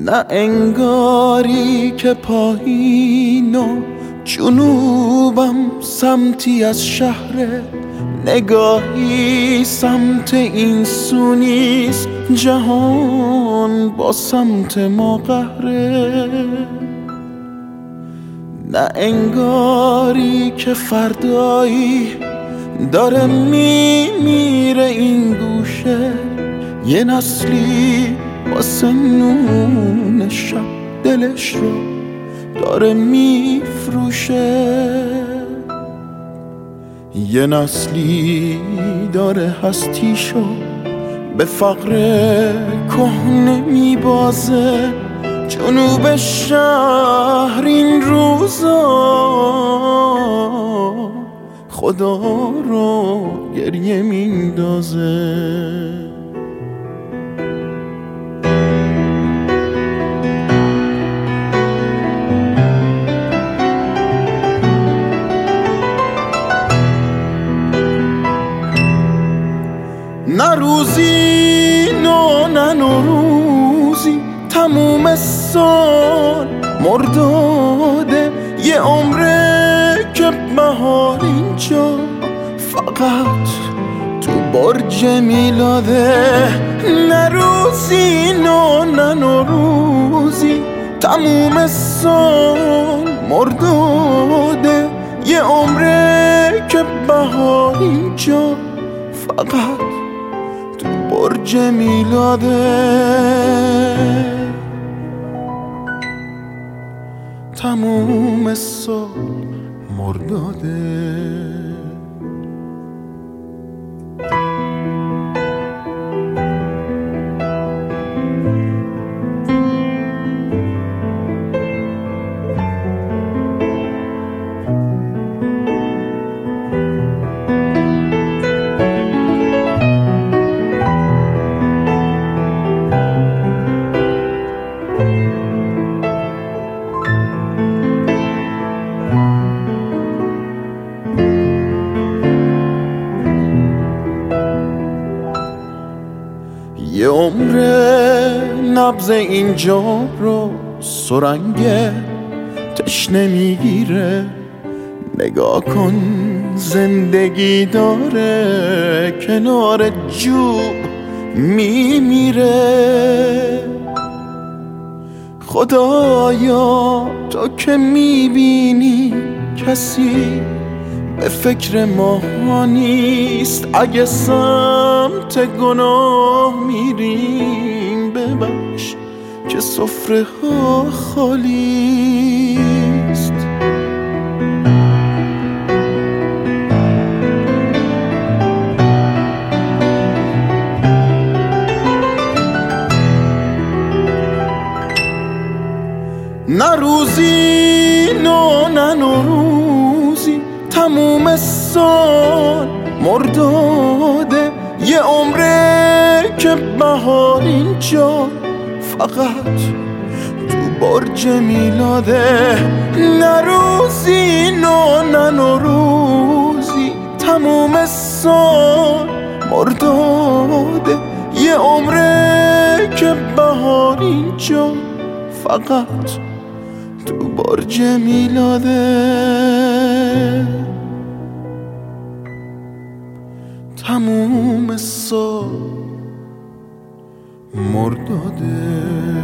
نه انگاری که پایین و جنوبم سمتی از شهر، نگاهی سمت این سو نیست، جهان با سمت ما قهره. نه انگاری که فردایی داره میمیره این گوشه، یه نسلی واسه نون شب دلش رو داره میفروشه، یه نسلی داره هستیشو به فقر کهنه میبازه. جنوب شهر این روزا خدا رو گریه میندازه. نه روزی نه نوروزی، تموم سال مرداده، یه عمره که بهار اینجا فقط تو برج میلاده. نه روزی نه نوروزی، تموم سال مرداده، یه عمره که بهار اینجا فقط تو برج میلاده. تموم سال مرداده. یه عمره نبض اینجا رو سرنگ تشنه میگیره، نگاه کن زندگی داره کنار جوب میمیره. خدایا تو که میبینی کسی به فکر ما نیست، اگه سمت گناه میریم ببخش که سفره ها خالیست. نه روزی نه نوروزی، تموم سال مرداده، یه عمره که بهار اینجا فقط تو برج میلاده. نه روزی نه نوروزی، تموم سال مرداده، یه عمره که بهار اینجا فقط تو برج میلاده. تموم سال مرداده.